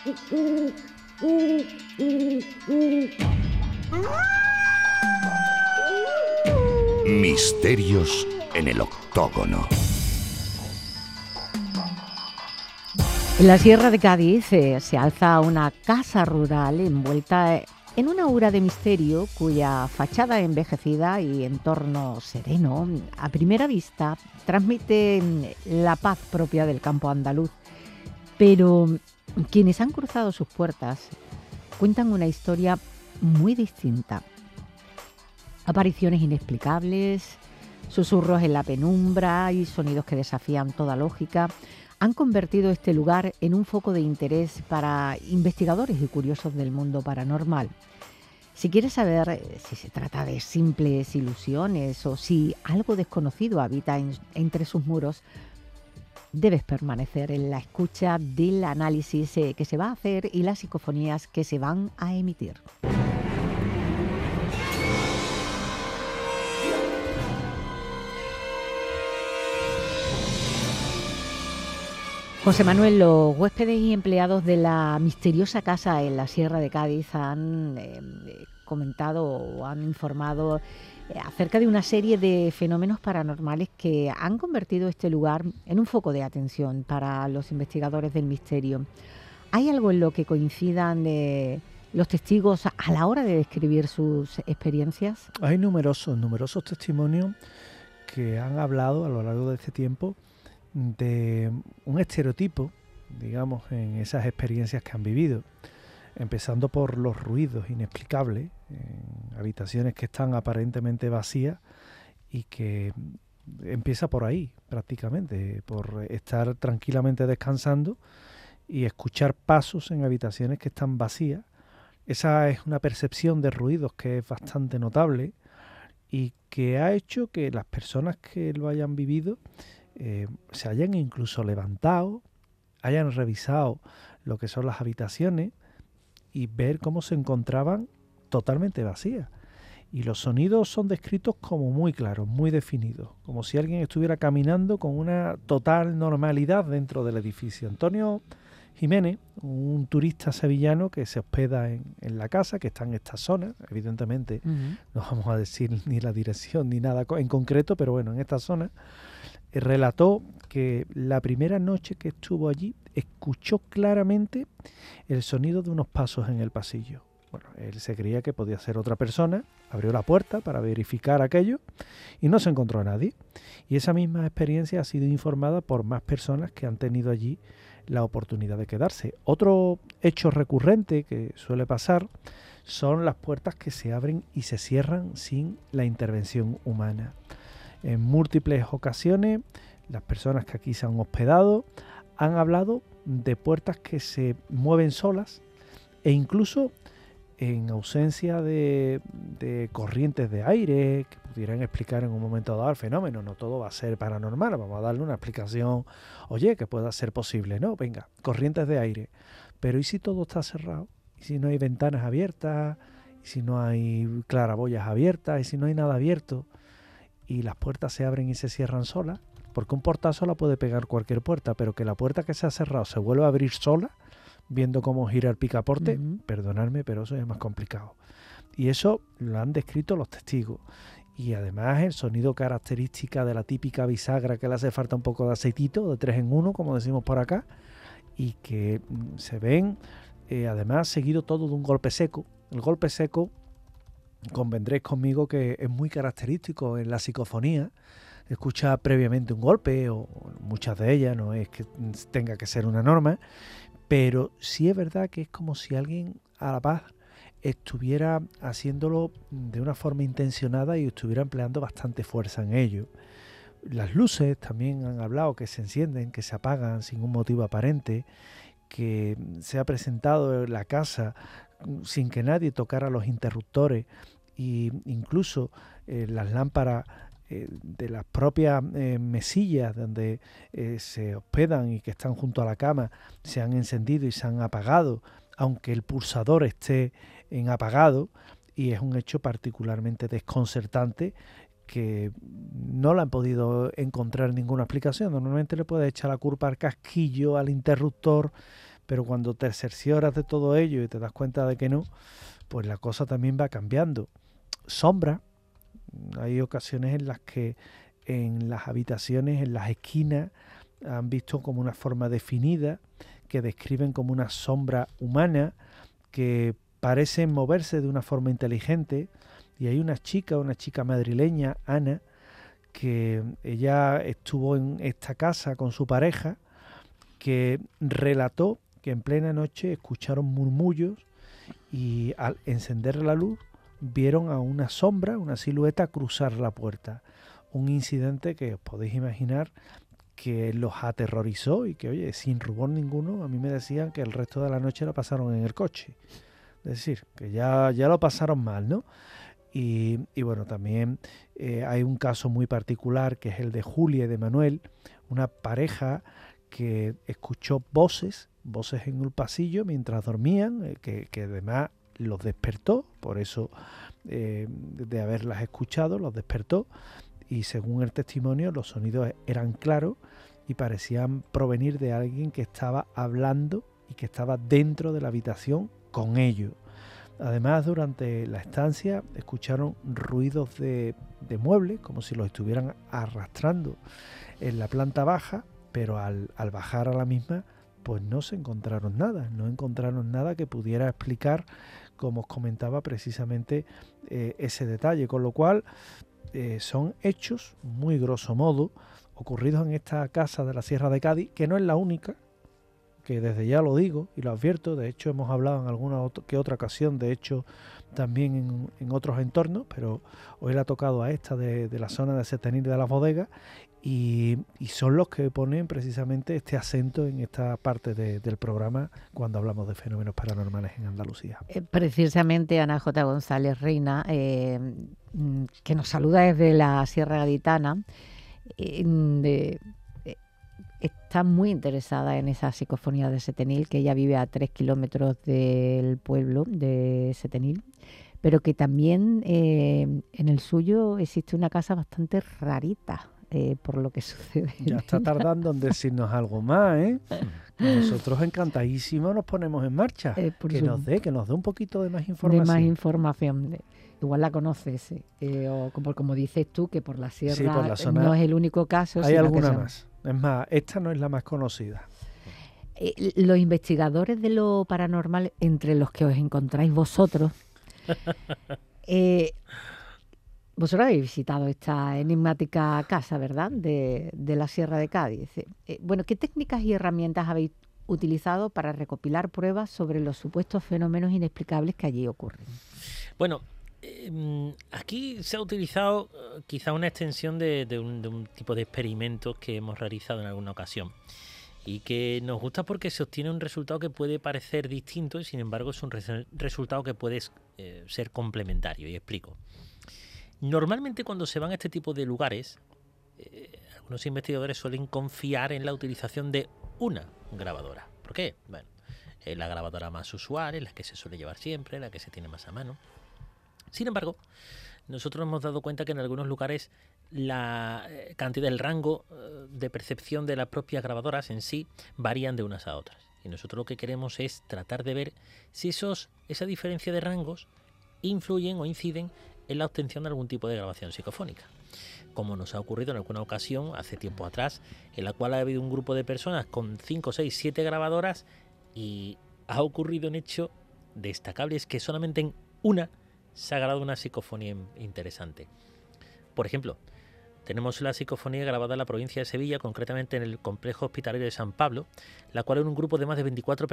Misterios en el octógono. En la Sierra de Cádiz se alza una casa rural envuelta en una aura de misterio cuya fachada envejecida y entorno sereno, a primera vista, transmite la paz propia del campo andaluz. Pero quienes han cruzado sus puertas cuentan una historia muy distinta. Apariciones inexplicables, susurros en la penumbra y sonidos que desafían toda lógica han convertido este lugar en un foco de interés para investigadores y curiosos del mundo paranormal. Si quieres saber si se trata de simples ilusiones o si algo desconocido habita entre sus muros, debes permanecer en la escucha del análisis que se va a hacer y las psicofonías que se van a emitir. José Manuel, los huéspedes y empleados de la misteriosa casa en la Sierra de Cádiz han comentado o han informado acerca de una serie de fenómenos paranormales que han convertido este lugar en un foco de atención para los investigadores del misterio. ¿Hay algo en lo que coincidan los testigos a la hora de describir sus experiencias? Hay numerosos testimonios que han hablado a lo largo de este tiempo de un estereotipo, digamos, en esas experiencias que han vivido, empezando por los ruidos inexplicables en habitaciones que están aparentemente vacías y que empieza por ahí prácticamente, por estar tranquilamente descansando y escuchar pasos en habitaciones que están vacías. Esa es una percepción de ruidos que es bastante notable y que ha hecho que las personas que lo hayan vivido se hayan incluso levantado, hayan revisado lo que son las habitaciones y ver cómo se encontraban totalmente vacías. Y los sonidos son descritos como muy claros, muy definidos, como si alguien estuviera caminando con una total normalidad dentro del edificio. Antonio Jiménez, un turista sevillano que se hospeda en la casa, que está en esta zona, evidentemente no vamos a decir ni la dirección ni nada en concreto, pero bueno, en esta zona, relató que la primera noche que estuvo allí escuchó claramente el sonido de unos pasos en el pasillo. Bueno, él se creía que podía ser otra persona, abrió la puerta para verificar aquello y no se encontró a nadie. Y esa misma experiencia ha sido informada por más personas que han tenido allí la oportunidad de quedarse. Otro hecho recurrente que suele pasar son las puertas que se abren y se cierran sin la intervención humana. En múltiples ocasiones, las personas que aquí se han hospedado han hablado de puertas que se mueven solas e incluso en ausencia de corrientes de aire que pudieran explicar en un momento dado el fenómeno. No todo va a ser paranormal, vamos a darle una explicación, oye, que pueda ser posible, ¿no? Venga, corrientes de aire. Pero ¿y si todo está cerrado? ¿Y si no hay ventanas abiertas? ¿Y si no hay claraboyas abiertas? ¿Y si no hay nada abierto? Y las puertas se abren y se cierran solas, porque un portazo la puede pegar cualquier puerta, pero que la puerta que se ha cerrado se vuelva a abrir sola, viendo cómo gira el picaporte, perdonadme, pero eso es más complicado. Y eso lo han descrito los testigos. Y además el sonido característica de la típica bisagra que le hace falta un poco de aceitito, de 3 en 1, como decimos por acá, y que se ven, además, seguido todo de un golpe seco. El golpe seco, convendréis conmigo que es muy característico en la psicofonía. Escucha previamente un golpe, o muchas de ellas, no es que tenga que ser una norma, pero sí es verdad que es como si alguien a la paz estuviera haciéndolo de una forma intencionada y estuviera empleando bastante fuerza en ello. Las luces también han hablado que se encienden, que se apagan sin un motivo aparente, que se ha presentado la casa sin que nadie tocara los interruptores e incluso las lámparas de las propias mesillas donde se hospedan y que están junto a la cama se han encendido y se han apagado, aunque el pulsador esté en apagado, y es un hecho particularmente desconcertante que no le han podido encontrar ninguna explicación. Normalmente le puede echar la culpa al casquillo, al interruptor, pero cuando te cercioras de todo ello y te das cuenta de que no, pues la cosa también va cambiando. Sombra, hay ocasiones en las que en las habitaciones, en las esquinas, han visto como una forma definida, que describen como una sombra humana, que parecen moverse de una forma inteligente. Y hay una chica madrileña, Ana, que ella estuvo en esta casa con su pareja, que relató que en plena noche escucharon murmullos y al encender la luz vieron a una sombra, una silueta cruzar la puerta. Un incidente que os podéis imaginar que los aterrorizó y que, oye, sin rubor ninguno, a mí me decían que el resto de la noche la pasaron en el coche. Es decir, que ya lo pasaron mal, ¿no? Y bueno, también hay un caso muy particular que es el de Julia y de Manuel, una pareja que escuchó voces en el pasillo mientras dormían, que además los despertó, por eso de haberlas escuchado, los despertó, y según el testimonio los sonidos eran claros y parecían provenir de alguien que estaba hablando y que estaba dentro de la habitación con ellos. Además, durante la estancia escucharon ruidos de muebles, como si los estuvieran arrastrando en la planta baja, pero al bajar a la misma, pues no encontraron nada que pudiera explicar, como os comentaba, precisamente ese detalle, con lo cual son hechos, muy grosso modo, ocurridos en esta casa de la Sierra de Cádiz, que no es la única, que desde ya lo digo y lo advierto. De hecho hemos hablado en alguna que otra ocasión, de hecho también en otros entornos, pero hoy le ha tocado a esta de la zona de Setenil de las Bodegas, y son los que ponen precisamente este acento en esta parte del programa cuando hablamos de fenómenos paranormales en Andalucía. Precisamente Ana J. González Reina, que nos saluda desde la Sierra Gaditana, está muy interesada en esa psicofonía de Setenil, que ella vive a 3 kilómetros del pueblo de Setenil, pero que también en el suyo existe una casa bastante rarita, por lo que sucede. Ya está tardando en decirnos algo más, ¿eh? Nosotros encantadísimos nos ponemos en marcha. Que nos dé un poquito de más información. De más información. Igual la conoces, o como dices tú, que por la sierra, sí, por la zona, no es el único caso. Hay alguna más. Es más, esta no es la más conocida. Los investigadores de lo paranormal, entre los que os encontráis vosotros, vosotros habéis visitado esta enigmática casa, ¿verdad?, de la Sierra de Cádiz. Bueno, ¿qué técnicas y herramientas habéis utilizado para recopilar pruebas sobre los supuestos fenómenos inexplicables que allí ocurren? Bueno, aquí se ha utilizado quizá una extensión de un tipo de experimentos que hemos realizado en alguna ocasión y que nos gusta porque se obtiene un resultado que puede parecer distinto y sin embargo es un resultado que puede ser complementario, y explico. Normalmente cuando se van a este tipo de lugares, algunos investigadores suelen confiar en la utilización de una grabadora. ¿Por qué? Bueno, es la grabadora más usual, es la que se suele llevar siempre, la que se tiene más a mano. Sin embargo, nosotros hemos dado cuenta que en algunos lugares la cantidad, el rango de percepción de las propias grabadoras en sí varían de unas a otras. Y nosotros lo que queremos es tratar de ver si esa diferencia de rangos influyen o inciden en la obtención de algún tipo de grabación psicofónica. Como nos ha ocurrido en alguna ocasión, hace tiempo atrás, en la cual ha habido un grupo de personas con 5, 6, 7 grabadoras y ha ocurrido un hecho destacable, es que solamente en una se ha grabado una psicofonía interesante. Por ejemplo, tenemos la psicofonía grabada en la provincia de Sevilla, concretamente en el complejo hospitalario de San Pablo, la cual en un grupo de más de 24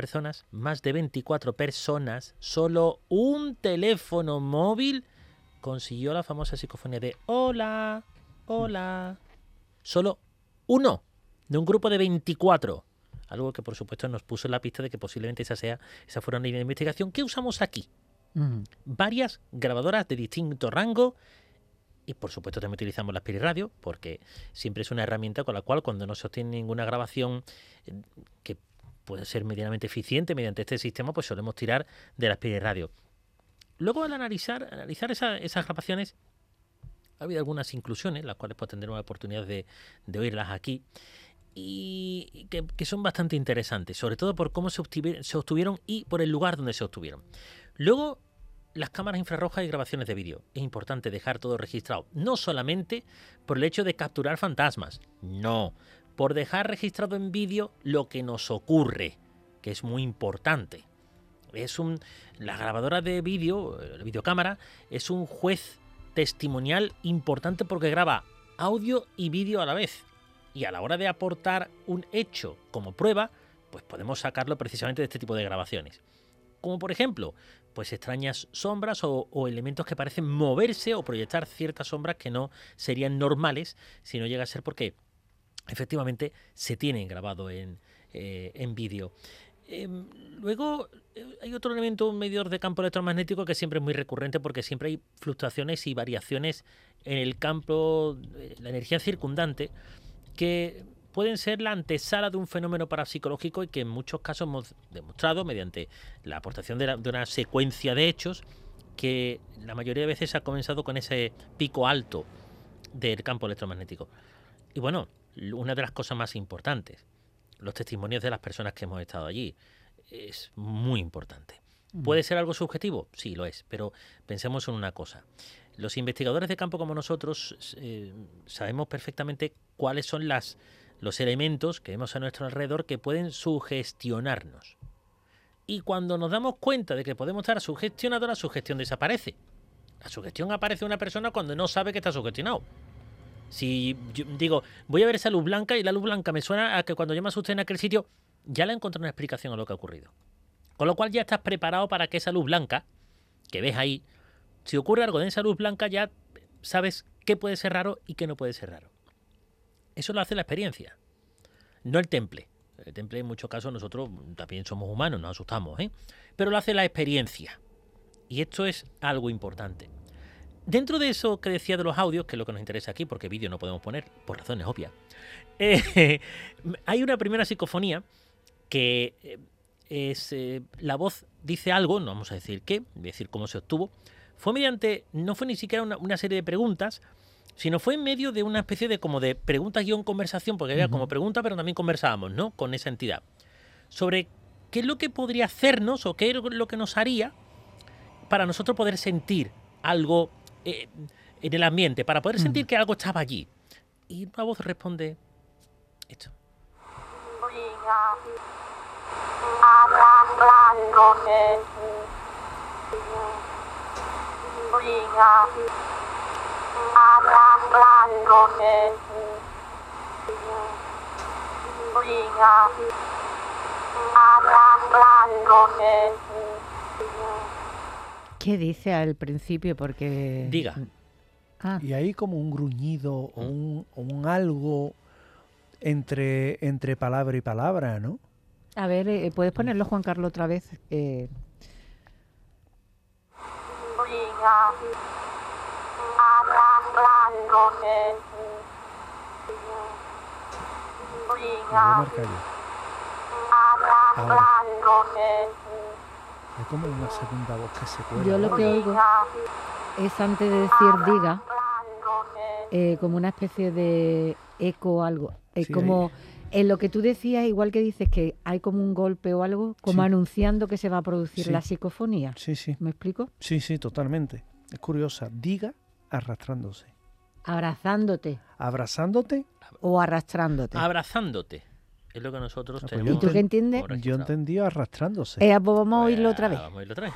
personas, solo un teléfono móvil consiguió la famosa psicofonía de hola, hola. Solo uno de un grupo de 24. Algo que por supuesto nos puso en la pista de que posiblemente esa fuera una línea de investigación que usamos aquí. Varias grabadoras de distinto rango y por supuesto también utilizamos las PIRI-radio porque siempre es una herramienta con la cual cuando no se obtiene ninguna grabación que puede ser medianamente eficiente mediante este sistema, pues solemos tirar de las PIRI-radio. Luego al analizar esas grabaciones ha habido algunas inclusiones, las cuales pues tendremos la oportunidad de oírlas aquí. y que son bastante interesantes, sobre todo por cómo se obtuvieron y por el lugar donde se obtuvieron. Luego, las cámaras infrarrojas y grabaciones de vídeo. Es importante dejar todo registrado, no solamente por el hecho de capturar fantasmas, no, por dejar registrado en vídeo lo que nos ocurre, que es muy importante. La grabadora de vídeo, la videocámara, es un juez testimonial importante porque graba audio y vídeo a la vez. Y a la hora de aportar un hecho como prueba, pues podemos sacarlo precisamente de este tipo de grabaciones. Como por ejemplo, pues extrañas sombras o elementos que parecen moverse o proyectar ciertas sombras que no serían normales si no llega a ser porque efectivamente se tienen grabado en vídeo. Luego hay otro elemento, un medidor de campo electromagnético que siempre es muy recurrente porque siempre hay fluctuaciones y variaciones en el campo, la energía circundante, que pueden ser la antesala de un fenómeno parapsicológico y que en muchos casos hemos demostrado mediante la aportación de una secuencia de hechos que la mayoría de veces ha comenzado con ese pico alto del campo electromagnético. Y bueno, una de las cosas más importantes, los testimonios de las personas que hemos estado allí, es muy importante. ¿Puede ser algo subjetivo? Sí, lo es, pero pensemos en una cosa. Los investigadores de campo como nosotros sabemos perfectamente cuáles son los elementos que vemos a nuestro alrededor que pueden sugestionarnos. Y cuando nos damos cuenta de que podemos estar sugestionados, la sugestión desaparece. La sugestión aparece en una persona cuando no sabe que está sugestionado. Si yo digo, voy a ver esa luz blanca y la luz blanca me suena a que cuando yo me asusté en aquel sitio, ya le encontré una explicación a lo que ha ocurrido. Con lo cual ya estás preparado para que esa luz blanca, que ves ahí, si ocurre algo en esa luz blanca ya sabes qué puede ser raro y qué no puede ser raro. Eso lo hace la experiencia, no el temple. El temple en muchos casos nosotros también somos humanos, nos asustamos, pero lo hace la experiencia. Y esto es algo importante. Dentro de eso que decía de los audios, que es lo que nos interesa aquí, porque vídeo no podemos poner, por razones obvias, hay una primera psicofonía que es la voz dice algo, no vamos a decir qué, voy a decir cómo se obtuvo. No fue ni siquiera una serie de preguntas, sino fue en medio de una especie de como de pregunta-conversación, porque había como pregunta, pero también conversábamos, ¿no?, con esa entidad, sobre qué es lo que podría hacernos o qué es lo que nos haría para nosotros poder sentir algo en el ambiente, para poder sentir que algo estaba allí. Y una voz responde esto. ¿Qué dice al principio? Porque... Diga. Y hay como un gruñido o un algo entre palabra y palabra, ¿no? A ver, ¿puedes ponerlo, Juan Carlos, otra vez? Es como una segunda voz que se cuela. Yo lo que oigo es, antes de decir diga, como una especie de eco o algo. Sí, como en lo que tú decías, igual que dices que hay como un golpe o algo, como anunciando que se va a producir la psicofonía. Sí, sí. ¿Me explico? Sí, sí, totalmente. Es curiosa. Diga arrastrándose. Abrazándote. ¿Abrazándote? O arrastrándote. Abrazándote. Es lo que nosotros pues tenemos. ¿Y tú qué entiendes? Yo entendí arrastrándose. Pues vamos a oírlo otra vez. Vamos a oírlo otra vez.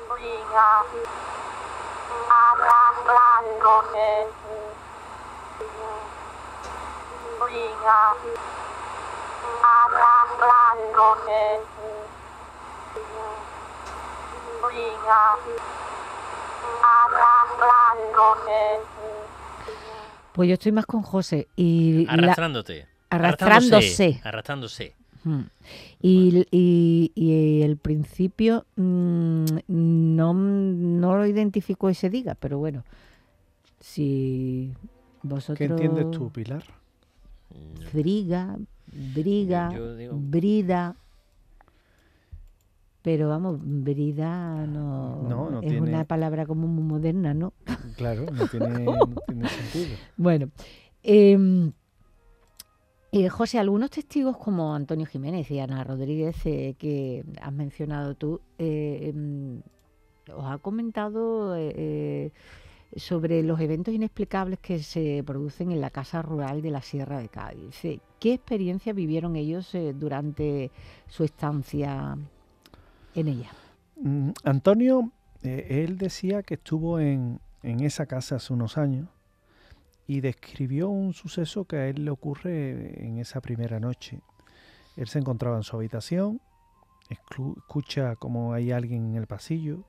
Pues yo estoy más con José. Y arrastrándote. Arrastrándose. Arrastrándose. Y el principio no lo identificó ese diga, pero bueno, si vosotros... ¿Qué entiendes tú, Pilar? Friga, briga, Yo digo... brida... Pero vamos, brida no es tiene... una palabra como muy moderna, ¿no? Claro, no tiene sentido. Bueno, José, algunos testigos como Antonio Jiménez y Ana Rodríguez, que has mencionado tú, os ha comentado sobre los eventos inexplicables que se producen en la casa rural de la Sierra de Cádiz. ¿Qué experiencia vivieron ellos durante su estancia en ella? Antonio, él decía que estuvo en esa casa hace unos años y describió un suceso que a él le ocurre en esa primera noche. Él se encontraba en su habitación, escucha como hay alguien en el pasillo,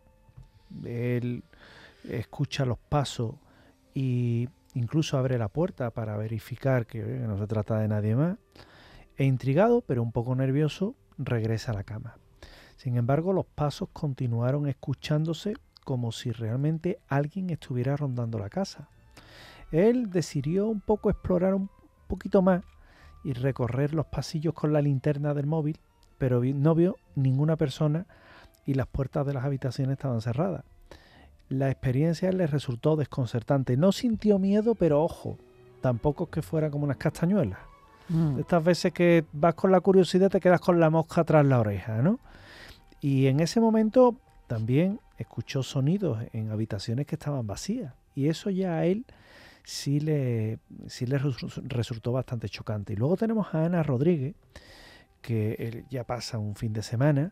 él escucha los pasos e incluso abre la puerta para verificar que no se trata de nadie más, e intrigado pero un poco nervioso regresa a la cama. Sin embargo, los pasos continuaron escuchándose como si realmente alguien estuviera rondando la casa. Él decidió un poco explorar un poquito más y recorrer los pasillos con la linterna del móvil, pero no vio ninguna persona y las puertas de las habitaciones estaban cerradas. La experiencia le resultó desconcertante. No sintió miedo, pero ojo, tampoco es que fuera como unas castañuelas. Estas veces que vas con la curiosidad te quedas con la mosca tras la oreja, ¿no? Y en ese momento también escuchó sonidos en habitaciones que estaban vacías. Y eso ya a él sí le resultó bastante chocante. Y luego tenemos a Ana Rodríguez, que él ya pasa un fin de semana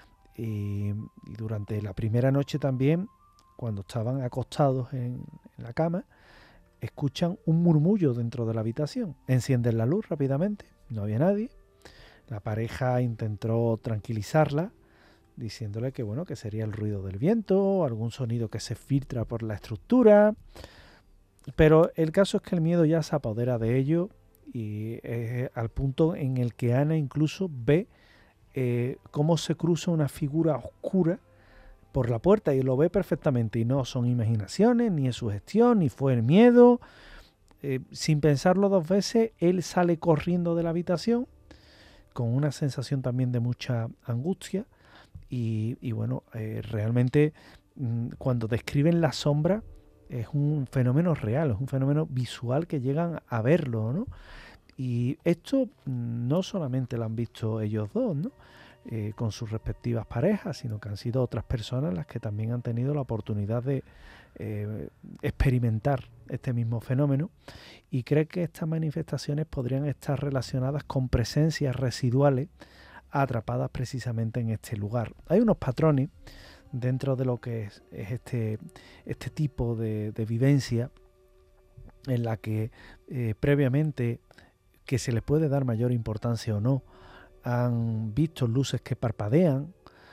y durante la primera noche también, cuando estaban acostados en la cama, escuchan un murmullo dentro de la habitación. Encienden la luz rápidamente, no había nadie. La pareja intentó tranquilizarla, diciéndole que bueno, que sería el ruido del viento, algún sonido que se filtra por la estructura. Pero el caso es que el miedo ya se apodera de ello y al punto en el que Ana incluso ve cómo se cruza una figura oscura por la puerta y lo ve perfectamente. Y no son imaginaciones, ni es sugestión, ni fue el miedo. Sin pensarlo dos veces, él sale corriendo de la habitación con una sensación también de mucha angustia. Y bueno, realmente cuando describen la sombra, es un fenómeno real, es un fenómeno visual que llegan a verlo, ¿no? Y esto no solamente lo han visto ellos dos, ¿no? Con sus respectivas parejas, sino que han sido otras personas las que también han tenido la oportunidad de experimentar este mismo fenómeno, y cree que estas manifestaciones podrían estar relacionadas con presencias residuales atrapadas precisamente en este lugar. Hay unos patrones dentro de lo que es este tipo de vivencia en la que previamente, que se le puede dar mayor importancia o no, han visto luces que parpadean,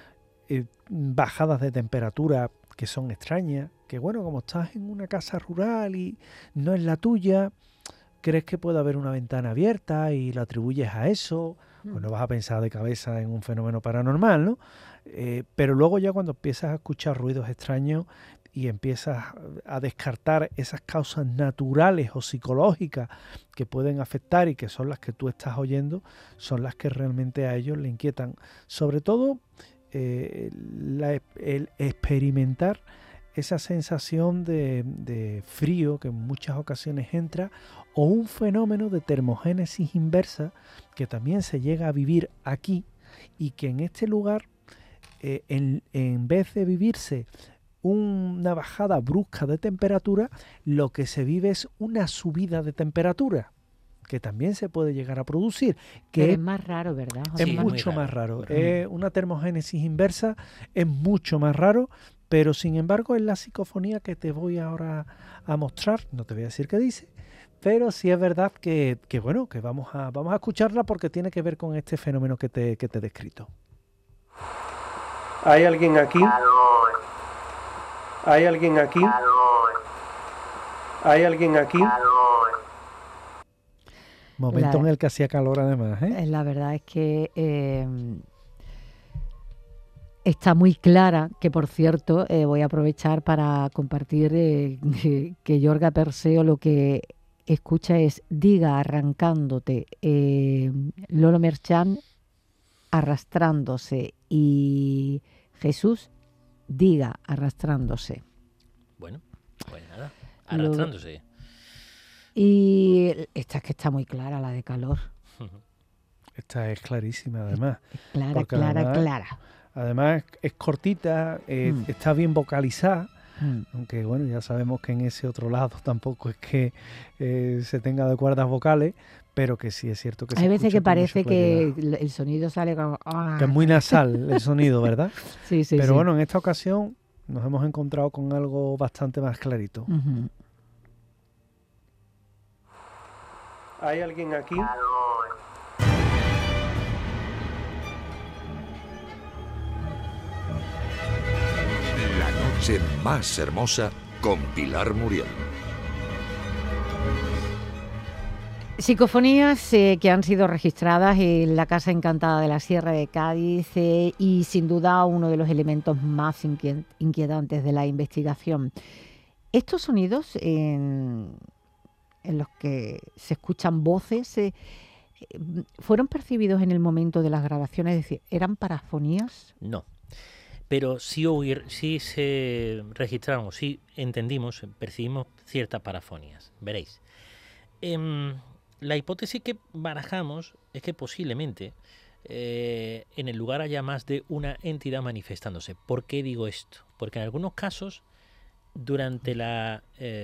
bajadas de temperatura que son extrañas, que bueno, como estás en una casa rural y no es la tuya, crees que puede haber una ventana abierta y lo atribuyes a eso. Pues no vas a pensar de cabeza en un fenómeno paranormal, ¿no? Pero luego ya cuando empiezas a escuchar ruidos extraños y empiezas a descartar esas causas naturales o psicológicas que pueden afectar y que son las que tú estás oyendo, son las que realmente a ellos le inquietan. Sobre todo el experimentar esa sensación de frío que en muchas ocasiones entra, o un fenómeno de termogénesis inversa que también se llega a vivir aquí, y que en este lugar, en vez de vivirse una bajada brusca de temperatura, lo que se vive es una subida de temperatura, que también se puede llegar a producir. Que es más raro, ¿verdad, José? Es mucho más raro. Una termogénesis inversa es mucho más raro, pero sin embargo es la psicofonía que te voy ahora a mostrar. No te voy a decir qué dice, pero sí es verdad que bueno, que vamos a escucharla porque tiene que ver con este fenómeno que te he descrito. ¿Hay alguien aquí? ¿Hay alguien aquí? ¿Hay alguien aquí? Momento en el que hacía calor además, ¿eh? La verdad es que está muy clara, que por cierto voy a aprovechar para compartir que Yorga Perseo lo que escucha es Diga arrancándote, Lolo Merchán arrastrándose y Jesús Diga arrastrándose. Bueno, pues nada, arrastrándose. Y esta es que está muy clara, la de calor. Esta es clarísima, además. Clara, porque clara, clara. Además es cortita, está bien vocalizada, Mm. aunque bueno, ya sabemos que en ese otro lado tampoco es que se tenga de cuerdas vocales, pero que sí es cierto que Hay se veces escucha que con parece mucha que claridad. el sonido sale como... Que es muy nasal el sonido, ¿verdad? Sí, sí, Pero sí. bueno, en esta ocasión nos hemos encontrado con algo bastante más clarito. Ujú. ¿Hay alguien aquí? La noche más hermosa con Pilar Muriel. Psicofonías que han sido registradas en la Casa Encantada de la Sierra de Cádiz y sin duda uno de los elementos más inquietantes de la investigación. Estos sonidos en los que se escuchan voces fueron percibidos en el momento de las grabaciones, es decir, ¿eran parafonías? No. Pero sí se registraron, sí entendimos, percibimos ciertas parafonías. Veréis. La hipótesis que barajamos es que posiblemente en el lugar haya más de una entidad manifestándose. ¿Por qué digo esto? Porque en algunos casos, durante la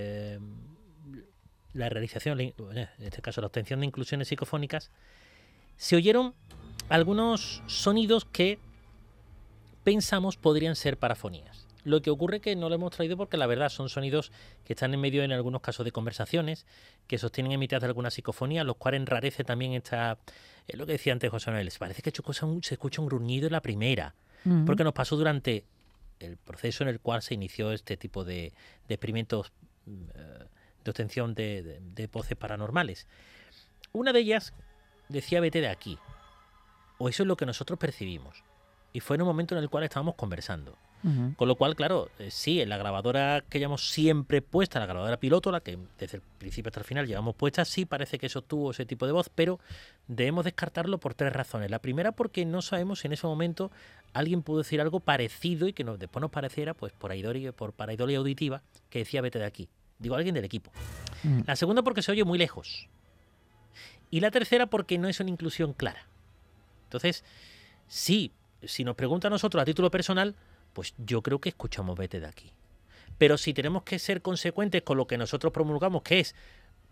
realización, en este caso la obtención de inclusiones psicofónicas, se oyeron algunos sonidos que pensamos podrían ser parafonías. Lo que ocurre es que no lo hemos traído porque la verdad son sonidos que están en medio en algunos casos de conversaciones, que sostienen en mitad de alguna psicofonía, los cuales enrarece también esta... lo que decía antes José Manuel, parece que se escucha un gruñido en la primera, porque nos pasó durante el proceso en el cual se inició este tipo de experimentos de obtención de voces paranormales. Una de ellas decía vete de aquí, o eso es lo que nosotros percibimos, y fue en un momento en el cual estábamos conversando. Uh-huh. Con lo cual, claro, sí, en la grabadora que llevamos siempre puesta, la grabadora piloto, la que desde el principio hasta el final llevamos puesta, sí parece que eso tuvo ese tipo de voz, pero debemos descartarlo por 3 razones. La primera, porque no sabemos si en ese momento alguien pudo decir algo parecido y que después nos pareciera, pues por pareidolia auditiva, que decía vete de aquí. Digo, alguien del equipo. Uh-huh. La segunda, porque se oye muy lejos. Y la tercera, porque no es una inclusión clara. Entonces, sí, si nos pregunta a nosotros a título personal, pues yo creo que escuchamos vete de aquí. Pero si tenemos que ser consecuentes con lo que nosotros promulgamos, que es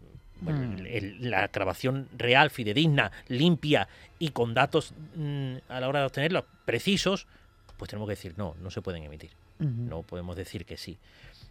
la grabación real, fidedigna, limpia y con datos a la hora de obtenerlos precisos, pues tenemos que decir no se pueden emitir. Uh-huh. No podemos decir que sí.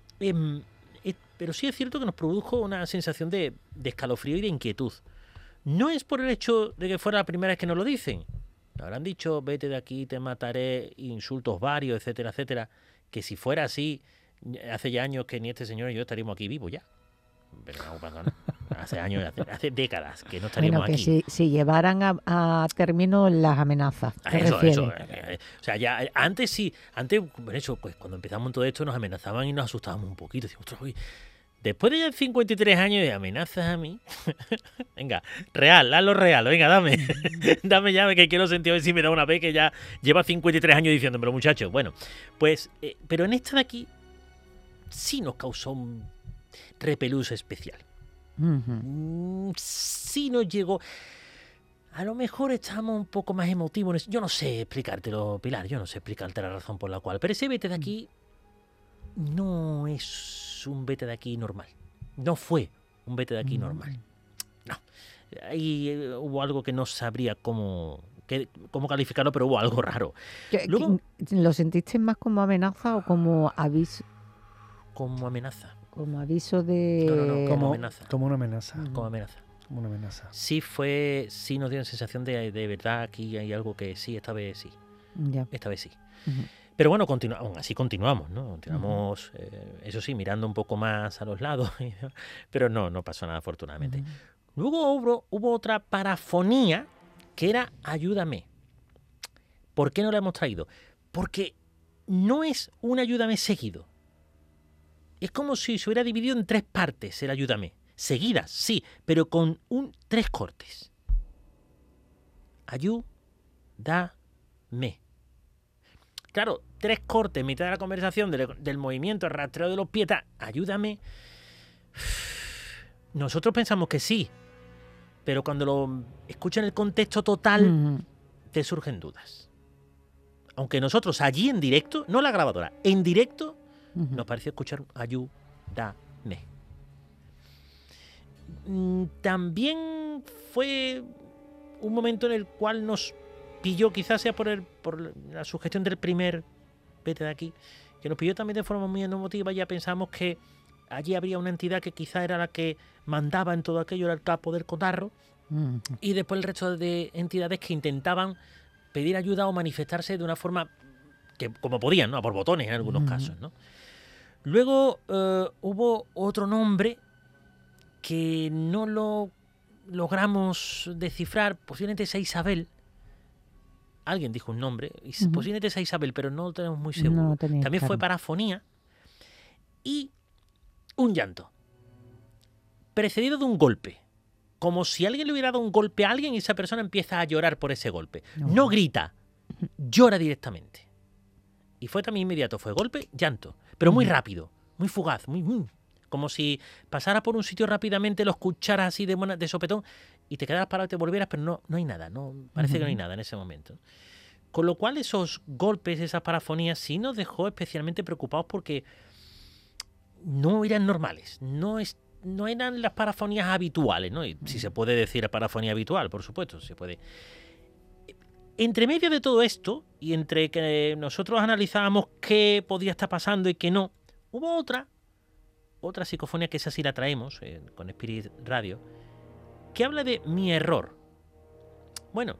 Pero sí es cierto que nos produjo una sensación de escalofrío y de inquietud. No es por el hecho de que fuera la primera vez que nos lo dicen. Nos habrán dicho, vete de aquí, te mataré, insultos varios, etcétera, etcétera. Que si fuera así, hace ya años que ni este señor y yo estaríamos aquí vivos ya. Pero no pasa nada. Hace años, hace décadas que no estaríamos bueno, que aquí. si llevaran a término las amenazas. ¿Te refieres? O sea, ya antes sí, antes, pues cuando empezamos todo esto nos amenazaban y nos asustábamos un poquito. Decíamos, después de ya 53 años de amenazas a mí, venga, real, hazlo real, venga, dame ya, que quiero sentir a ver si me da una vez que ya lleva 53 años diciéndomelo, muchachos. Bueno, pues, pero en esta de aquí sí nos causó un repelús especial. Uh-huh. Sí nos llegó... A lo mejor estamos un poco más emotivos. Yo no sé explicártelo, Pilar, yo no sé explicarte la razón por la cual, pero ese vete de aquí no es un vete de aquí normal. No fue un vete de aquí normal. No. Ahí hubo algo que no sabría cómo calificarlo, pero hubo algo raro. Luego, ¿lo sentiste más como amenaza o como aviso? Como amenaza. Como aviso de... No, como amenaza. Como una amenaza. Como amenaza. Como una amenaza. Sí nos dio la sensación de verdad aquí hay algo que sí, esta vez sí. Ya. Esta vez sí. Uh-huh. Pero bueno, aún así continuamos, ¿no? Continuamos, eso sí, mirando un poco más a los lados, pero no pasó nada afortunadamente. Luego hubo otra parafonía que era ayúdame. ¿Por qué no la hemos traído? Porque no es un ayúdame seguido. Es como si se hubiera dividido en 3 partes el ayúdame. Seguidas, sí, pero con 3 cortes. Ayúdame. Claro, 3 cortes en mitad de la conversación del movimiento, el rastreo de los pies, ayúdame. Nosotros pensamos que sí, pero cuando lo escuchas en el contexto total, Ujú. te surgen dudas. Aunque nosotros allí en directo, no la grabadora, en directo, Ujú. nos pareció escuchar ayúdame. También fue un momento en el cual nos pilló, quizás sea por la sugestión del primer vete de aquí, que nos pilló también de forma muy emotiva. Ya pensamos que allí habría una entidad que quizá era la que mandaba en todo aquello, era el capo del cotarro, Ujú. y después el resto de entidades que intentaban pedir ayuda o manifestarse de una forma que como podían, ¿no? Por botones en algunos Ujú. casos, ¿no? Luego hubo otro nombre que no lo logramos descifrar, posiblemente sea Isabel. Alguien dijo un nombre, Ujú. posiblemente sea Isabel, pero no lo tenemos muy seguro. No tenéis También fue claro. parafonía y un llanto, precedido de un golpe. Como si alguien le hubiera dado un golpe a alguien y esa persona empieza a llorar por ese golpe. No. No grita, llora directamente. Y fue también inmediato, fue golpe, llanto, pero muy Ujú. rápido, muy fugaz, como si pasara por un sitio rápidamente, lo escucharas así de sopetón y te quedaras parado y te volvieras, pero no hay nada, parece que no hay Ujú. nada en ese momento. Con lo cual esos golpes, esas parafonías, sí nos dejó especialmente preocupados porque no eran normales, no eran las parafonías habituales, ¿no? Y si se puede decir parafonía habitual, por supuesto, se puede. Entre medio de todo esto, y entre que nosotros analizábamos qué podía estar pasando y qué no, hubo otra psicofonía, que esa sí la traemos con Spirit Radio, que habla de mi error. Bueno,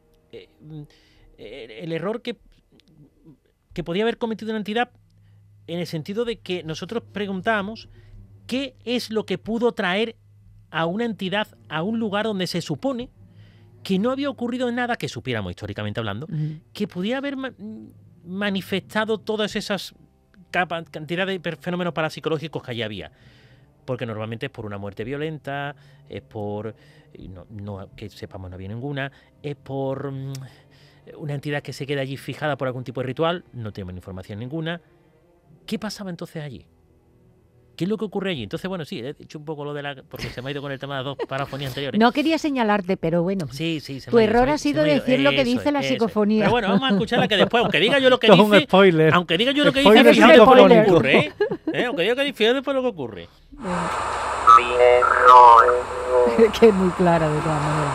el error que podía haber cometido una entidad, en el sentido de que nosotros preguntábamos qué es lo que pudo traer a una entidad a un lugar donde se supone que no había ocurrido nada, que supiéramos históricamente hablando, Ujú. que pudiera haber manifestado todas esas cantidades de fenómenos parapsicológicos que allí había. Porque normalmente es por una muerte violenta, es por, no que sepamos no había ninguna, es por una entidad que se queda allí fijada por algún tipo de ritual, no tenemos información ninguna. ¿Qué pasaba entonces allí? ¿Qué es lo que ocurre allí? Entonces, bueno, sí, he hecho un poco lo de porque se me ha ido con el tema de las dos parafonías anteriores. No quería señalarte, pero bueno. Sí, se Tu me ha ido, error ha sido decir lo que dice la psicofonía. Pero bueno, vamos a escucharla, que después, aunque diga yo lo que Esto es un dice, spoiler. aunque diga yo lo que dice, Spoiler fijaos después lo que psicofónico. ocurre, ¿eh? Aunque diga que dice después lo que ocurre. Que es muy clara de todas maneras.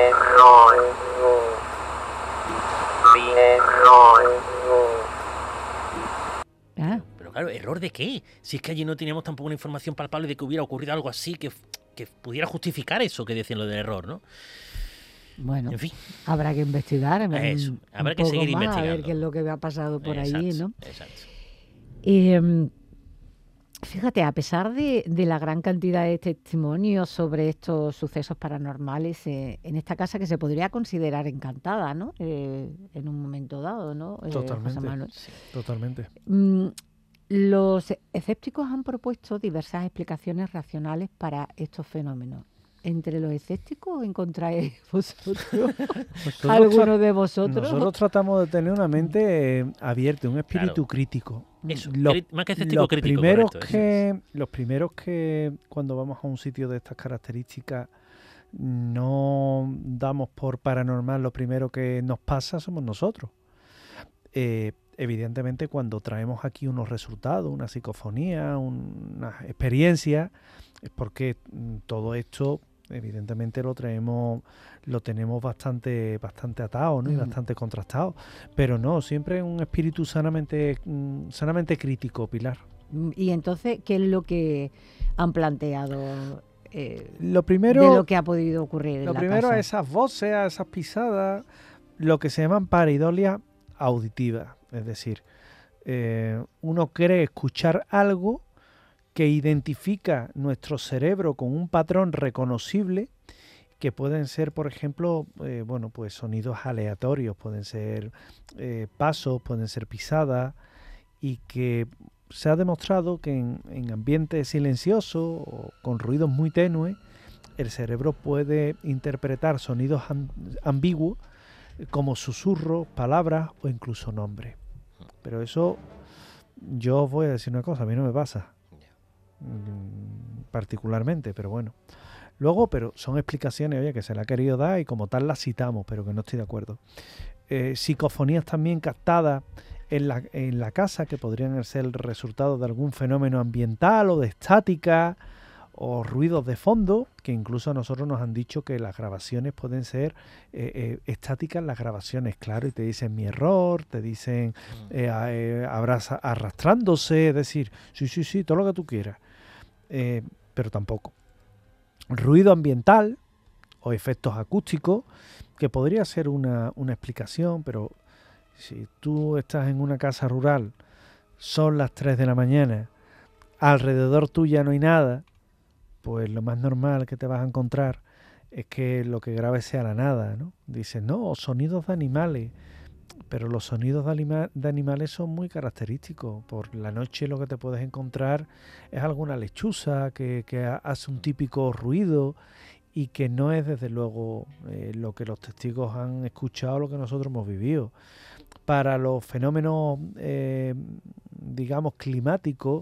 Ah, Pero claro, ¿error de qué? Si es que allí no teníamos tampoco una información palpable de que hubiera ocurrido algo así que pudiera justificar eso que decían lo del error, ¿no? bueno, En fin, habrá que investigar. eso, habrá que poco seguir más, a investigando. ver qué es lo que ha pasado por ahí, ¿no? Exacto. Fíjate, a pesar de la gran cantidad de testimonios sobre estos sucesos paranormales, en esta casa que se podría considerar encantada, ¿no? En un momento dado, ¿no? José Totalmente. Manuel. Sí. Totalmente. Los escépticos han propuesto diversas explicaciones racionales para estos fenómenos. ¿Entre los escépticos encontráis vosotros? ¿Alguno de vosotros? Nosotros tratamos de tener una mente abierta, un espíritu crítico. Eso, Los- más que escéptico, los crítico. primeros Correcto, eso es. los primeros que cuando vamos a un sitio de estas características no damos por paranormal, lo primero que nos pasa somos nosotros. Evidentemente, cuando traemos aquí unos resultados, una psicofonía, una experiencia, es porque todo esto evidentemente lo tenemos bastante atado, ¿no? Y bastante contrastado, pero no, siempre un espíritu sanamente crítico, Pilar. Y entonces, ¿qué es lo que han planteado Lo primero, de lo que ha podido ocurrir en lo la primero casa? es esas voces, a esas pisadas, lo que se llaman pareidolia auditiva, es decir, uno cree escuchar algo que identifica nuestro cerebro con un patrón reconocible, que pueden ser, por ejemplo, pues sonidos aleatorios, pueden ser pasos, pueden ser pisadas, y que se ha demostrado que en ambientes silenciosos o con ruidos muy tenues, el cerebro puede interpretar sonidos ambiguos como susurros, palabras o incluso nombres. Pero eso, yo os voy a decir una cosa, a mí no me pasa particularmente, pero bueno. Luego, pero son explicaciones, oye, que se le ha querido dar y como tal las citamos, pero que no estoy de acuerdo. Psicofonías también captadas en la casa, que podrían ser el resultado de algún fenómeno ambiental o de estática, o ruidos de fondo, que incluso a nosotros nos han dicho que las grabaciones pueden ser estáticas, las grabaciones, claro, y te dicen mi error, te dicen arrastrándose, es decir, sí, todo lo que tú quieras, pero tampoco. Ruido ambiental o efectos acústicos, que podría ser una explicación, pero si tú estás en una casa rural, son las 3 de la mañana, alrededor tuya no hay nada, pues lo más normal que te vas a encontrar es que lo que grabes sea la nada, ¿no? Dices, no, sonidos de animales, pero los sonidos de animales son muy característicos. Por la noche lo que te puedes encontrar es alguna lechuza que hace un típico ruido y que no es desde luego lo que los testigos han escuchado, lo que nosotros hemos vivido. Para los fenómenos, digamos, climáticos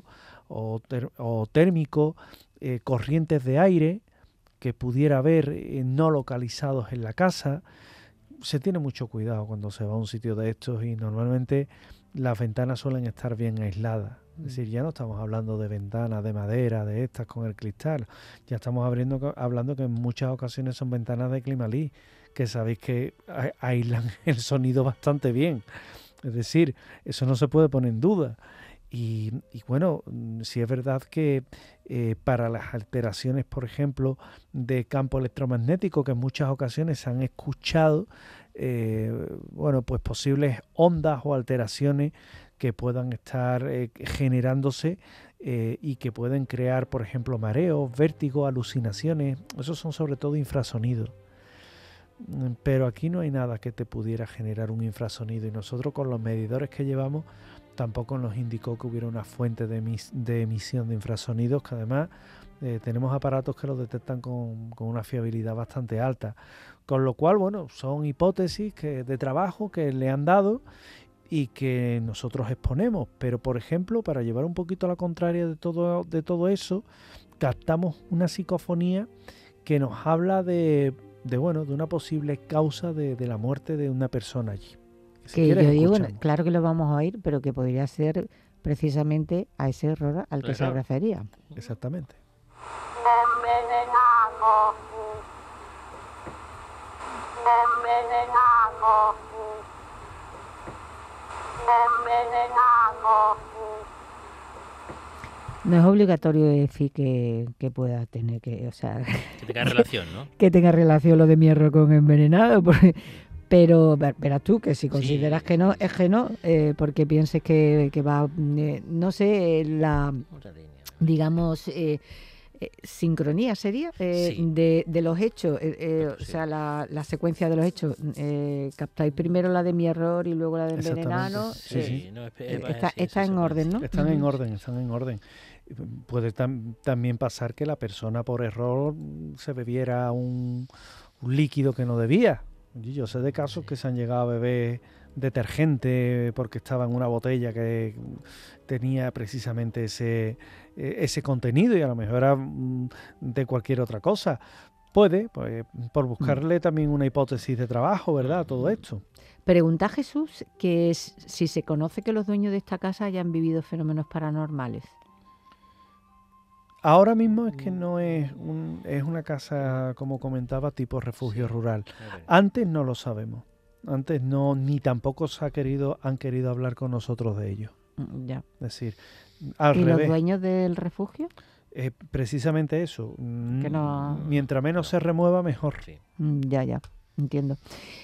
o térmicos, corrientes de aire que pudiera haber no localizados en la casa, se tiene mucho cuidado cuando se va a un sitio de estos y normalmente las ventanas suelen estar bien aisladas. Es decir, ya no estamos hablando de ventanas de madera, de estas con el cristal, ya estamos hablando que en muchas ocasiones son ventanas de Climalí, que sabéis que aíslan el sonido bastante bien. Es decir, eso no se puede poner en duda. Y bueno, sí es verdad que para las alteraciones, por ejemplo, de campo electromagnético, que en muchas ocasiones se han escuchado, bueno, pues posibles ondas o alteraciones que puedan estar generándose y que pueden crear, por ejemplo, mareos, vértigos, alucinaciones. Esos son sobre todo infrasonidos. Pero aquí no hay nada que te pudiera generar un infrasonido y nosotros con los medidores que llevamos tampoco nos indicó que hubiera una fuente de emisión de infrasonidos, que además tenemos aparatos que los detectan con una fiabilidad bastante alta. Con lo cual, bueno, son hipótesis de trabajo que le han dado y que nosotros exponemos. Pero, por ejemplo, para llevar un poquito a la contraria de todo eso, captamos una psicofonía que nos habla de una posible causa de la muerte de una persona allí. Que yo digo, claro que lo vamos a oír, pero que podría ser precisamente a ese error al que se refería. Exactamente. No es obligatorio decir que pueda tener que tenga relación, ¿no? Que tenga relación lo de mi error con envenenado, pero verás tú que si consideras que no, es que no, porque pienses que va, no sé, digamos, sincronía sería de los hechos, o sea, la secuencia de los hechos. Captáis primero la de mi error y luego la de envenenado. Sí. No, está en orden, ¿no? Están en orden. Puede también pasar que la persona por error se bebiera un líquido que no debía. Yo sé de casos que se han llegado a beber detergente porque estaba en una botella que tenía precisamente ese contenido y a lo mejor era de cualquier otra cosa. Puede, pues, por buscarle también una hipótesis de trabajo, ¿verdad? Todo esto. Pregunta Jesús que si se conoce que los dueños de esta casa hayan vivido fenómenos paranormales. Ahora mismo es que no es una casa, como comentaba, tipo refugio rural. Antes no lo sabemos. Antes no, ni tampoco han querido hablar con nosotros de ello. Ya. Es decir, al revés. ¿Y los dueños del refugio? Precisamente eso. Que no... Mientras menos se remueva, mejor. Sí. Ya, entiendo.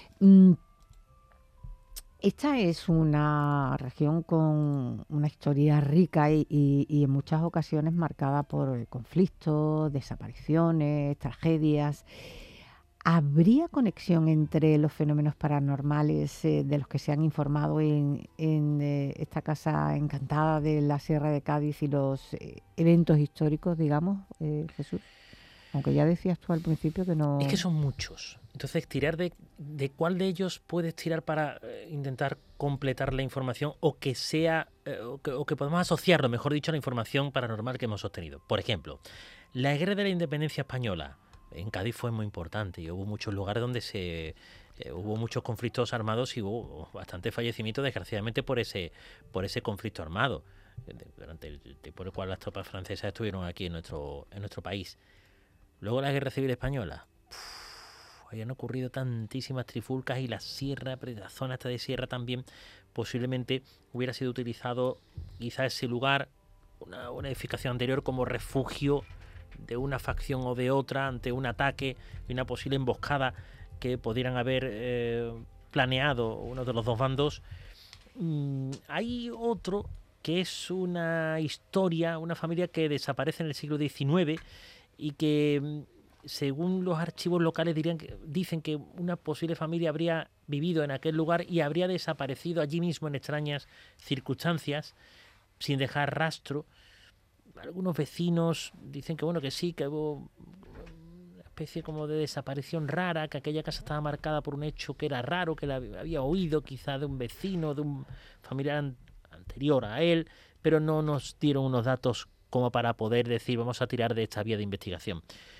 Esta es una región con una historia rica y en muchas ocasiones marcada por conflictos, desapariciones, tragedias. ¿Habría conexión entre los fenómenos paranormales de los que se han informado en esta casa encantada de la Sierra de Cádiz y los eventos históricos, digamos, Jesús? Aunque ya decías tú al principio que no... Es que son muchos. Entonces, tirar de cuál de ellos puedes tirar para intentar completar la información o que sea o que podamos asociarlo, mejor dicho, a la información paranormal que hemos obtenido. Por ejemplo, la guerra de la independencia española. en Cádiz fue muy importante y hubo muchos lugares donde hubo muchos conflictos armados y hubo bastante fallecimiento, desgraciadamente, por ese conflicto armado, durante el tiempo en el cual las tropas francesas estuvieron aquí en nuestro país. Luego la Guerra Civil Española. Habían ocurrido tantísimas trifulcas y la sierra, la zona esta de sierra también, posiblemente hubiera sido utilizado quizá ese lugar, una edificación anterior, como refugio de una facción o de otra ante un ataque y una posible emboscada que pudieran haber planeado uno de los dos bandos. Hay otro que es una historia, una familia que desaparece en el siglo XIX y que, según los archivos locales, dicen que una posible familia habría vivido en aquel lugar y habría desaparecido allí mismo en extrañas circunstancias, sin dejar rastro. Algunos vecinos dicen que que sí, que hubo una especie como de desaparición rara, que aquella casa estaba marcada por un hecho que era raro, que la había oído quizá de un vecino, de un familiar anterior a él, pero no nos dieron unos datos como para poder decir vamos a tirar de esta vía de investigación.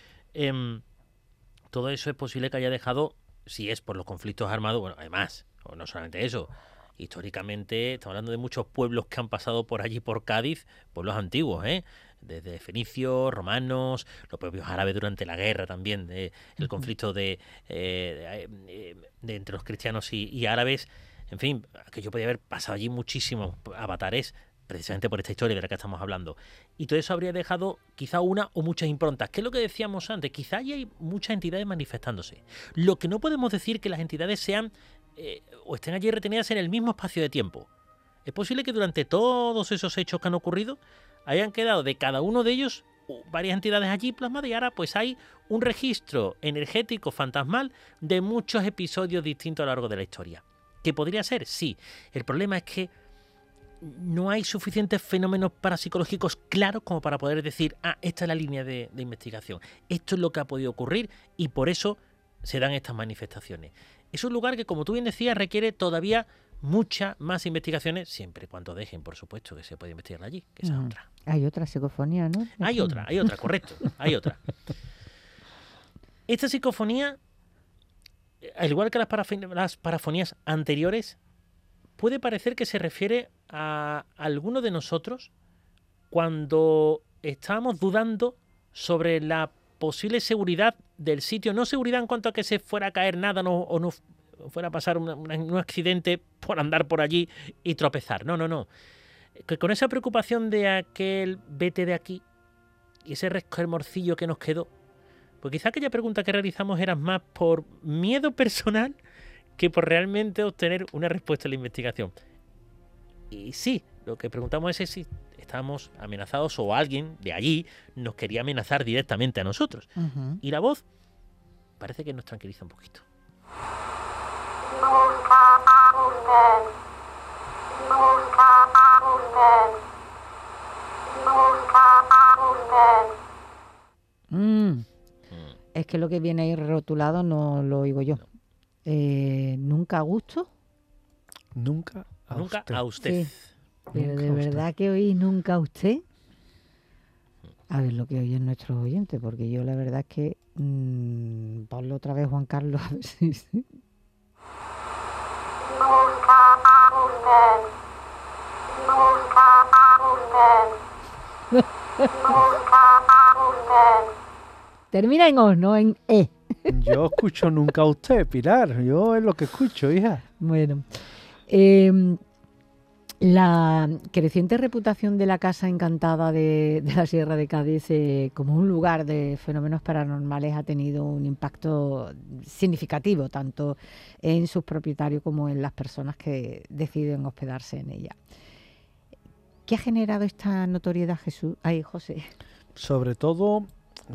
Todo eso es posible que haya dejado, si es por los conflictos armados, además, o no solamente eso, históricamente estamos hablando de muchos pueblos que han pasado por allí, por Cádiz, pueblos antiguos, desde fenicios, romanos, los propios árabes durante la guerra también, el conflicto de entre los cristianos y árabes. En fin, aquello podía haber pasado allí muchísimos avatares, precisamente por esta historia de la que estamos hablando. Y todo eso habría dejado quizá una o muchas improntas, que es lo que decíamos antes, quizá hay muchas entidades manifestándose. Lo que no podemos decir que las entidades sean o estén allí retenidas en el mismo espacio de tiempo. Es posible que durante todos esos hechos que han ocurrido hayan quedado de cada uno de ellos varias entidades allí plasmadas y ahora pues hay un registro energético fantasmal de muchos episodios distintos a lo largo de la historia. ¿Que podría ser? Sí. El problema es que no hay suficientes fenómenos parapsicológicos claros como para poder decir, esta es la línea de investigación, esto es lo que ha podido ocurrir y por eso se dan estas manifestaciones. Es un lugar que, como tú bien decías, requiere todavía muchas más investigaciones, siempre y cuando dejen, por supuesto, que se puede investigar allí, que esa es otra. Hay otra psicofonía, ¿no? Hay otra, correcto, hay otra. Esta psicofonía, al igual que las parafonías anteriores, puede parecer que se refiere a alguno de nosotros cuando estábamos dudando sobre la posible seguridad del sitio. No seguridad en cuanto a que se fuera a caer nada o no fuera a pasar un accidente por andar por allí y tropezar. No. Que con esa preocupación de aquel vete de aquí y ese resquemorcillo que nos quedó, pues quizá aquella pregunta que realizamos era más por miedo personal que por realmente obtener una respuesta a la investigación. Y sí, lo que preguntamos es si estábamos amenazados o alguien de allí nos quería amenazar directamente a nosotros. Uh-huh. Y la voz parece que nos tranquiliza un poquito. Es que lo que viene ahí rotulado no lo oigo yo. ¿Nunca a gusto? Nunca a usted. Sí. Pero de verdad que oís nunca a usted. A ver lo que oyen nuestros oyentes, porque yo la verdad es que ponlo otra vez, Juan Carlos, a ver si... Nunca a usted. Nunca a usted. Nunca a usted. Termina en O, no en E. Yo escucho nunca a usted, Pilar. Yo es lo que escucho, hija. Bueno, la creciente reputación de la Casa Encantada de la Sierra de Cádiz como un lugar de fenómenos paranormales ha tenido un impacto significativo, tanto en sus propietarios como en las personas que deciden hospedarse en ella. ¿Qué ha generado esta notoriedad, José? Sobre todo,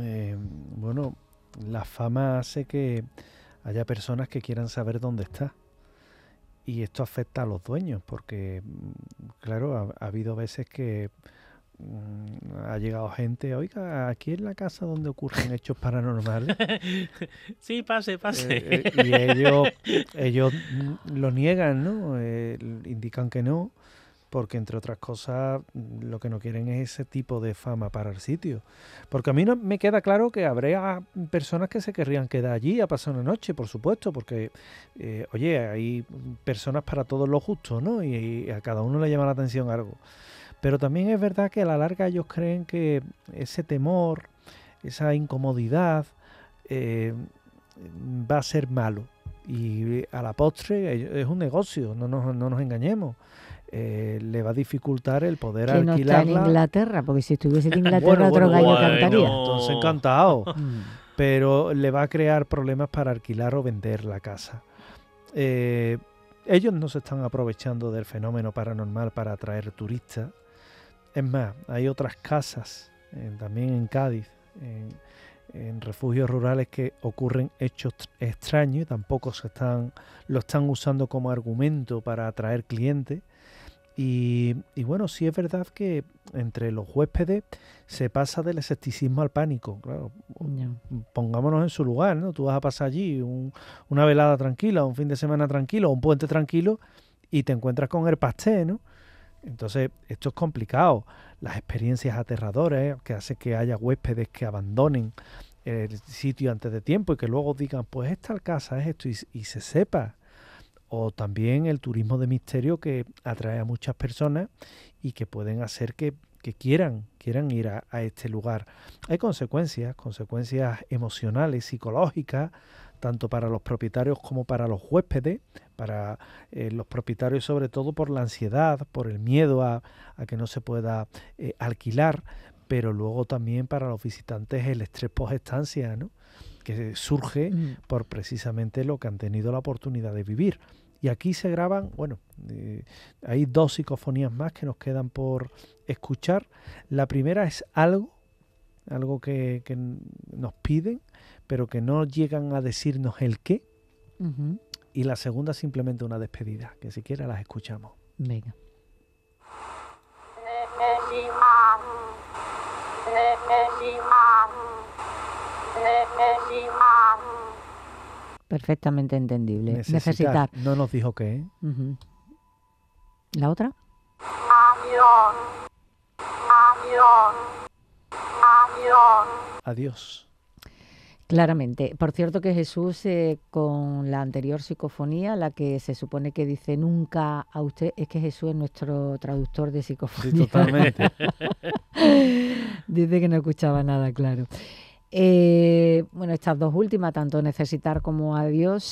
la fama hace que haya personas que quieran saber dónde está. Y esto afecta a los dueños, porque, claro, ha habido veces que ha llegado gente, oiga, aquí es la casa donde ocurren hechos paranormales. Sí, pase. Y ellos lo niegan, ¿no? Indican que no, porque entre otras cosas lo que no quieren es ese tipo de fama para el sitio. Porque a mí no me queda claro que habría personas que se querrían quedar allí a pasar una noche, por supuesto, porque, oye, hay personas para todos los gustos, ¿no? Y a cada uno le llama la atención algo. Pero también es verdad que a la larga ellos creen que ese temor, esa incomodidad, va a ser malo. Y a la postre es un negocio, no nos engañemos. Le va a dificultar el poder que no está en alquilarla. Inglaterra, porque si estuviese en Inglaterra otro gallo cantaría. Entonces encantado. Pero le va a crear problemas para alquilar o vender la casa. Ellos no se están aprovechando del fenómeno paranormal para atraer turistas. Es más, hay otras casas, también en Cádiz, en refugios rurales, que ocurren hechos extraños y tampoco lo están usando como argumento para atraer clientes. Y bueno, sí es verdad que entre los huéspedes se pasa del escepticismo al pánico. Claro, pongámonos en su lugar, ¿no? Tú vas a pasar allí una velada tranquila, un fin de semana tranquilo, un puente tranquilo, y te encuentras con el pastel, ¿no? Entonces, esto es complicado. Las experiencias aterradoras que hace que haya huéspedes que abandonen el sitio antes de tiempo y que luego digan, pues esta casa es esto, y se sepa. O también el turismo de misterio, que atrae a muchas personas y que pueden hacer que quieran ir a este lugar. Hay consecuencias emocionales, psicológicas, tanto para los propietarios como para los huéspedes. Para los propietarios, sobre todo por la ansiedad, por el miedo a que no se pueda alquilar, pero luego también para los visitantes el estrés post-estancia, ¿no?, que surge por precisamente lo que han tenido la oportunidad de vivir. Y aquí se graban, hay 2 psicofonías más que nos quedan por escuchar. La primera es algo que nos piden, pero que no llegan a decirnos el qué. Uh-huh. Y la segunda simplemente una despedida, que siquiera las escuchamos. Venga. Perfectamente entendible. Necesitar. No nos dijo qué, ¿eh? Uh-huh. ¿La otra? Adiós. Claramente. Por cierto que Jesús, con la anterior psicofonía, la que se supone que dice nunca a usted, es que Jesús es nuestro traductor de psicofonía. Sí, totalmente. Dice que no escuchaba nada, claro. Bueno, estas 2 últimas, tanto necesitar como adiós,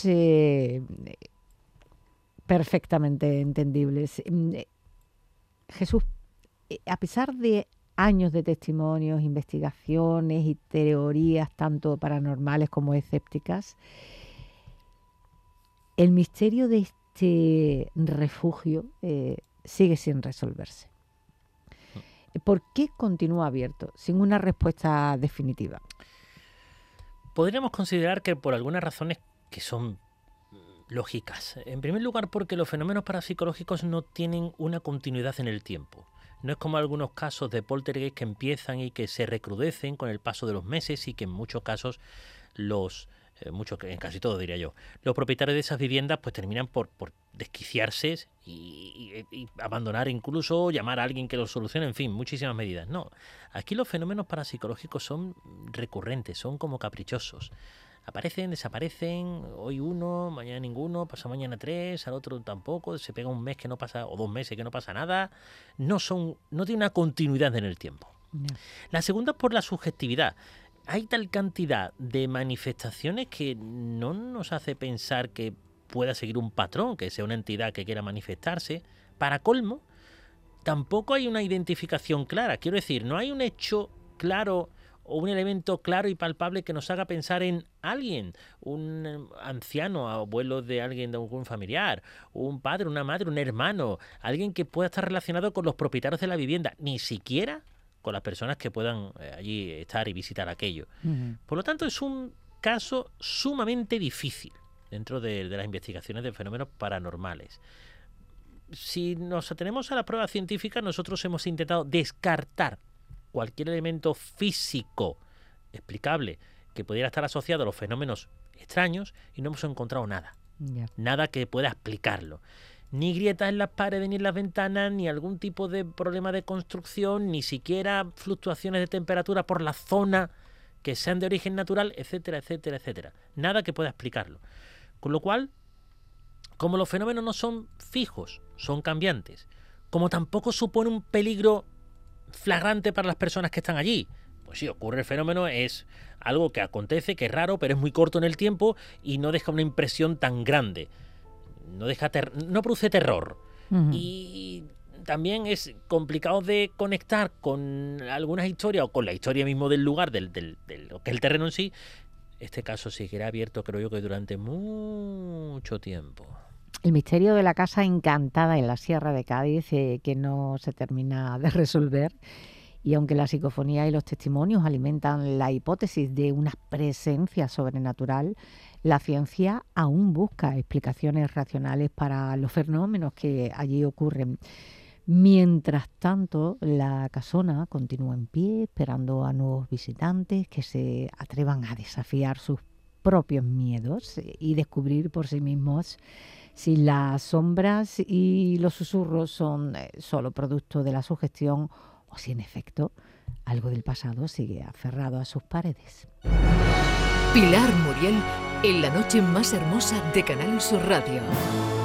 perfectamente entendibles. Jesús, a pesar de años de testimonios, investigaciones y teorías tanto paranormales como escépticas, el misterio de este refugio sigue sin resolverse. ¿Por qué continúa abierto sin una respuesta definitiva? Podríamos considerar que por algunas razones que son lógicas. En primer lugar, porque los fenómenos parapsicológicos no tienen una continuidad en el tiempo. No es como algunos casos de poltergeist que empiezan y que se recrudecen con el paso de los meses y que en muchos casos en casi todo diría yo, los propietarios de esas viviendas pues terminan por desquiciarse y abandonar, incluso llamar a alguien que lo solucione, en fin, muchísimas medidas. No, aquí los fenómenos parapsicológicos son recurrentes, son como caprichosos. Aparecen, desaparecen, hoy uno, mañana ninguno, pasa mañana 3, al otro tampoco, se pega un mes que no pasa, o 2 meses que no pasa nada. No tiene una continuidad en el tiempo. No. La segunda es por la subjetividad. Hay tal cantidad de manifestaciones que no nos hace pensar que pueda seguir un patrón, que sea una entidad que quiera manifestarse. Para colmo, tampoco hay una identificación clara. Quiero decir, no hay un hecho claro o un elemento claro y palpable que nos haga pensar en alguien, un anciano, abuelo de alguien, de algún familiar, un padre, una madre, un hermano, alguien que pueda estar relacionado con los propietarios de la vivienda, ni siquiera con las personas que puedan allí estar y visitar aquello. Uh-huh. Por lo tanto, es un caso sumamente difícil dentro de las investigaciones de fenómenos paranormales. Si nos atenemos a la prueba científica, nosotros hemos intentado descartar cualquier elemento físico explicable que pudiera estar asociado a los fenómenos extraños y no hemos encontrado nada. Yeah. Nada que pueda explicarlo. ni grietas en las paredes, ni en las ventanas, ni algún tipo de problema de construcción, ni siquiera fluctuaciones de temperatura por la zona que sean de origen natural, etcétera, etcétera, etcétera. Nada que pueda explicarlo. Con lo cual, como los fenómenos no son fijos, son cambiantes, como tampoco supone un peligro flagrante para las personas que están allí, pues sí, ocurre el fenómeno, es algo que acontece, que es raro, pero es muy corto en el tiempo y no deja una impresión tan grande. No produce terror. Y también es complicado de conectar con algunas historias o con la historia mismo del lugar, de lo que es el terreno en sí. Este caso seguirá abierto, creo yo, que durante mucho tiempo. El misterio de la casa encantada en la Sierra de Cádiz, que no se termina de resolver. Y aunque la psicofonía y los testimonios alimentan la hipótesis de una presencia sobrenatural, la ciencia aún busca explicaciones racionales para los fenómenos que allí ocurren. Mientras tanto, la casona continúa en pie, esperando a nuevos visitantes que se atrevan a desafiar sus propios miedos y descubrir por sí mismos si las sombras y los susurros son solo producto de la sugestión o si en efecto algo del pasado sigue aferrado a sus paredes. Pilar Muriel en la noche más hermosa de Canal Sur Radio.